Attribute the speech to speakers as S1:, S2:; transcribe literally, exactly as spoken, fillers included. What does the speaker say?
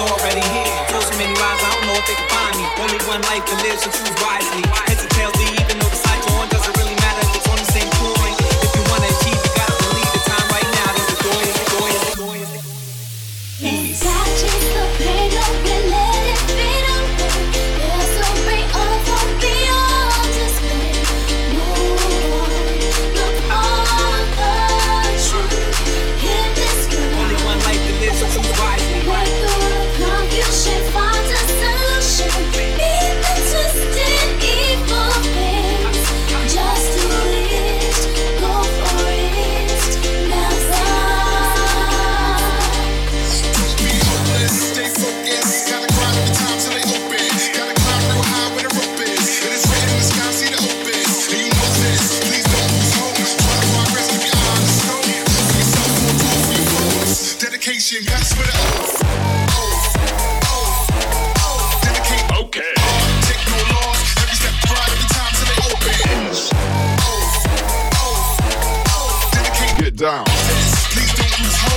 S1: already here. Told so many lies, I don't know if they can find me. Only one life to live, so choose wisely. Heads or tails, they even know the side you're on. Doesn't really matter if it's on the same coin. If you wanna achieve, you gotta believe the time right now. There's the joy, the joy, the joy, the joy. Peace.
S2: God, chase the pain, don't be let it fade away. There's a ray of hope beyond despair. Move on, look on the truth. Hit this ground.
S1: Only one life to live, so choose wisely.
S2: Work through the confusion, find a solution. Beat the twisted evil things. Just do it, go for it. Never.
S3: Be hopeless, stay focused. Gotta grind every time till they open. Gotta climb real high where the rope is. It is written in the sky, see the open. And you know this, please don't lose hope. Try to progress, keep your eye on the scope. For yourself, for a goal, for your goals. Dedication, that's what it is. Dedicate.
S4: Okay.
S3: Take no loss. Every step right, every time till they open. Dedicate.
S4: Get down.
S3: Please don't lose hope.